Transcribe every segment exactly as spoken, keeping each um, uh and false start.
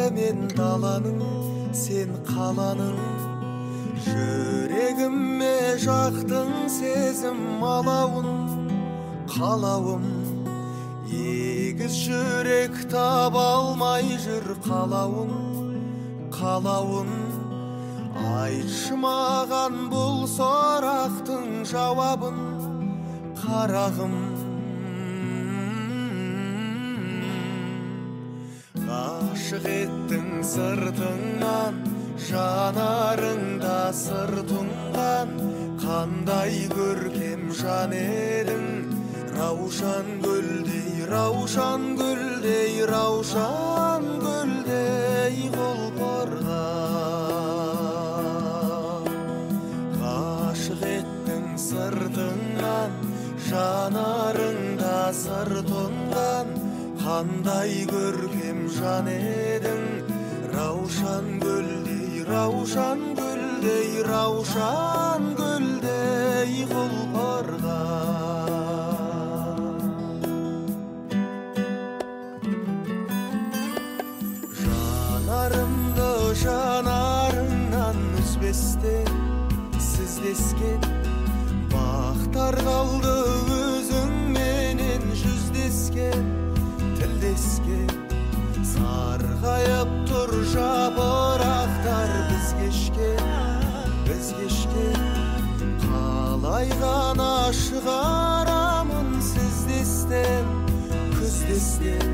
мен даланың, сен қаланың. Жүрегіме жақтың сезім алауын, қалауым. Егіз жүрек таба алмай жүр қалауын, қалауын. Айтшы маған бұл сұрақтың жауабын, қарағым. Ғашық еттің сыртыңнан, жанарыңда сыр тұнған. Қандай көркем жан едің, раушан гүлдей, раушан гүлдей, раушан гүлдей құлпырған. Ғашық еттің сыртыңнан, жанарыңда сыр тұнған. Қандай көркем жан едің, раушан гүлдей, раушан гүлдей, раушан гүлдей құлпырған. Жанарымды жанарыңнан үзбестен сіздескен, бақтар қалды өзіңменен жүздескен, тілдескен. Сарғайып тұр жапырақтар біз кешкен, біз кешкен. Қалай ғана шығарамын сіздестен, күздестен.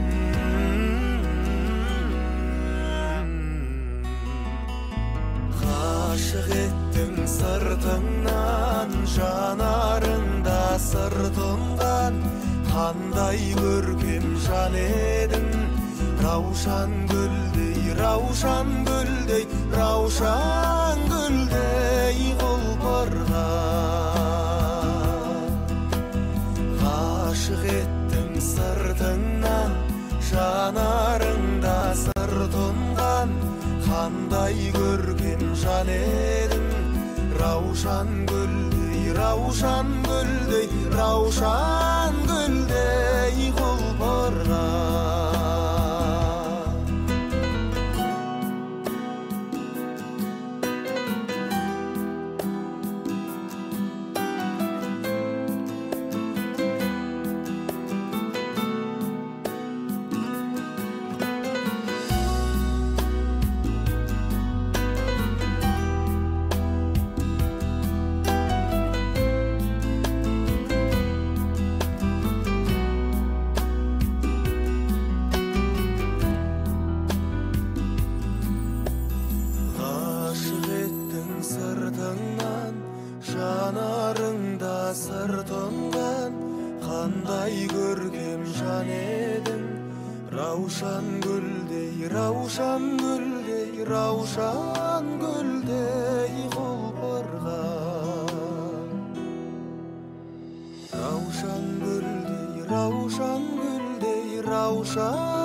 Ғашық еттің сыртыңнан, жанарыңда сыр тұнған. Қандай көркем жан едің, раушан гүлдей, раушан гүлдей, раушан гүлдей құлпырған. Ғашық еттің сыртыңнан, жанарыңда сыр тұнған. Қандай көркем жан едің, раушан гүлдей, раушан гүлдей, раушан гүлдей құлпырған. Сыртыңнан, жанарыңда сыр тұнған. Қандай көркем жан едің, раушан гүлдей, раушан гүлдей, раушан гүлдей құлпырған. Раушан гүлдей, раушан гүлдей, раушан